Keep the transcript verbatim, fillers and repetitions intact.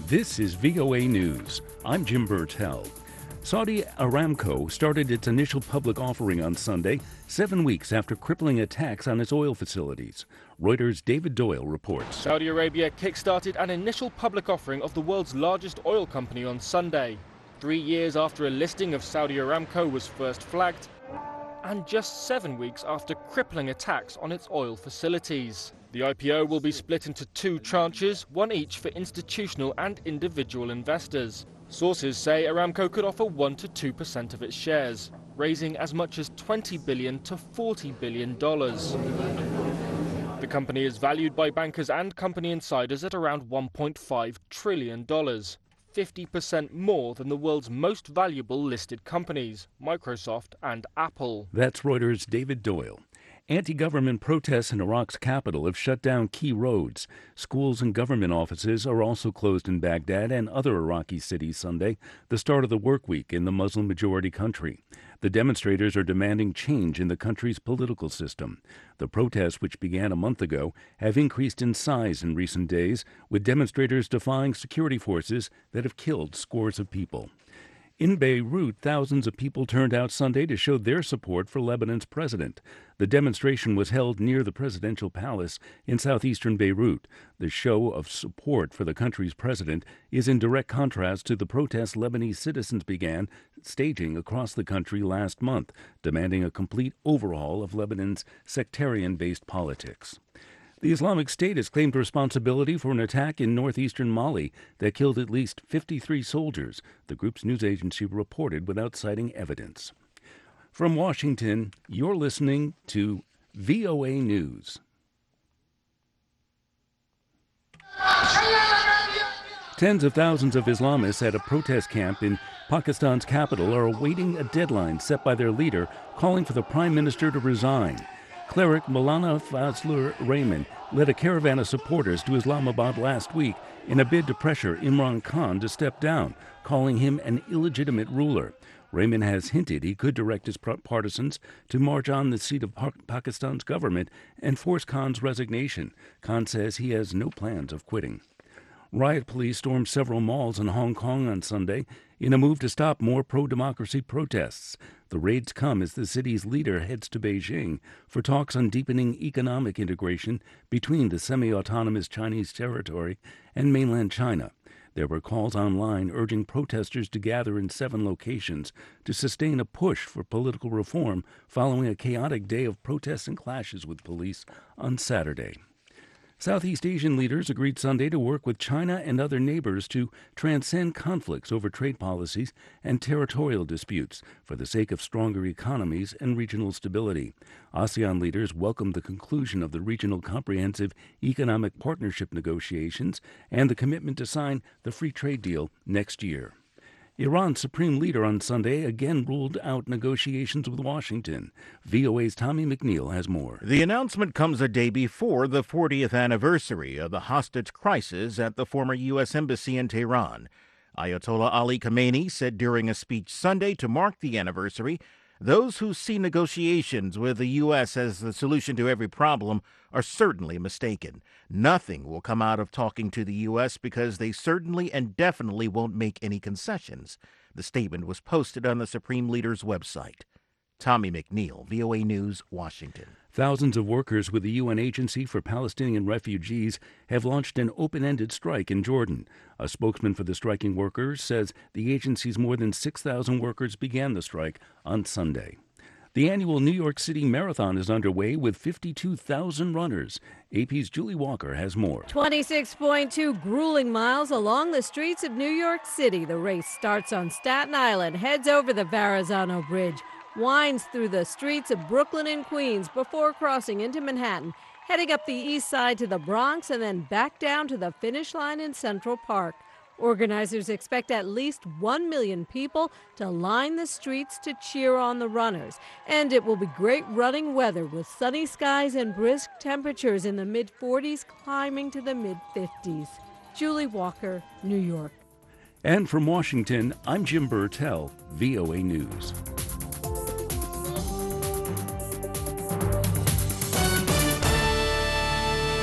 This is V O A News. I'm Jim Burtell. Saudi Aramco started its initial public offering on Sunday, seven weeks after crippling attacks on its oil facilities. Reuters' David Doyle reports. Saudi Arabia kick-started an initial public offering of the world's largest oil company on Sunday, three years after a listing of Saudi Aramco was first flagged, and just seven weeks after crippling attacks on its oil facilities. The I P O will be split into two tranches, one each for institutional and individual investors. Sources say Aramco could offer one to two percent of its shares, raising as much as twenty billion to forty billion dollars. The company is valued by bankers and company insiders at around one point five trillion dollars, fifty percent more than the world's most valuable listed companies, Microsoft and Apple. That's Reuters' David Doyle. Anti-government protests in Iraq's capital have shut down key roads. Schools and government offices are also closed in Baghdad and other Iraqi cities Sunday, the start of the work week in the Muslim-majority country. The demonstrators are demanding change in the country's political system. The protests, which began a month ago, have increased in size in recent days, with demonstrators defying security forces that have killed scores of people. In Beirut, thousands of people turned out Sunday to show their support for Lebanon's president. The demonstration was held near the presidential palace in southeastern Beirut. The show of support for the country's president is in direct contrast to the protests Lebanese citizens began staging across the country last month, demanding a complete overhaul of Lebanon's sectarian-based politics. The Islamic State has claimed responsibility for an attack in northeastern Mali that killed at least fifty-three soldiers, the group's news agency reported without citing evidence. From Washington, you're listening to V O A News. Tens of thousands of Islamists at a protest camp in Pakistan's capital are awaiting a deadline set by their leader, calling for the prime minister to resign. Cleric Maulana Fazlur Rahman led a caravan of supporters to Islamabad last week in a bid to pressure Imran Khan to step down, calling him an illegitimate ruler. Rahman has hinted he could direct his partisans to march on the seat of Pakistan's government and force Khan's resignation. Khan says he has no plans of quitting. Riot police stormed several malls in Hong Kong on Sunday in a move to stop more pro-democracy protests. The raids come as the city's leader heads to Beijing for talks on deepening economic integration between the semi-autonomous Chinese territory and mainland China. There were calls online urging protesters to gather in seven locations to sustain a push for political reform following a chaotic day of protests and clashes with police on Saturday. Southeast Asian leaders agreed Sunday to work with China and other neighbors to transcend conflicts over trade policies and territorial disputes for the sake of stronger economies and regional stability. ASEAN leaders welcomed the conclusion of the Regional Comprehensive Economic Partnership negotiations and the commitment to sign the free trade deal next year. Iran's supreme leader on Sunday again ruled out negotiations with Washington. V O A's Tommy McNeil has more. The announcement comes a day before the fortieth anniversary of the hostage crisis at the former U S Embassy in Tehran. Ayatollah Ali Khamenei said during a speech Sunday to mark the anniversary, those who see negotiations with the U S as the solution to every problem are certainly mistaken. Nothing will come out of talking to the U S because they certainly and definitely won't make any concessions. The statement was posted on the Supreme Leader's website. Tommy McNeil, V O A News, Washington. Thousands of workers with the U N Agency for Palestinian Refugees have launched an open-ended strike in Jordan. A spokesman for the striking workers says the agency's more than six thousand workers began the strike on Sunday. The annual New York City Marathon is underway with fifty-two thousand runners. A P's Julie Walker has more. twenty-six point two grueling miles along the streets of New York City. The race starts on Staten Island, heads over the Verrazano Bridge, winds through the streets of Brooklyn and Queens before crossing into Manhattan, heading up the east side to the Bronx and then back down to the finish line in Central Park. Organizers expect at least one million people to line the streets to cheer on the runners. And it will be great running weather with sunny skies and brisk temperatures in the mid forties climbing to the mid fifties. Julie Walker, New York. And from Washington, I'm Jim Burtell, V O A News.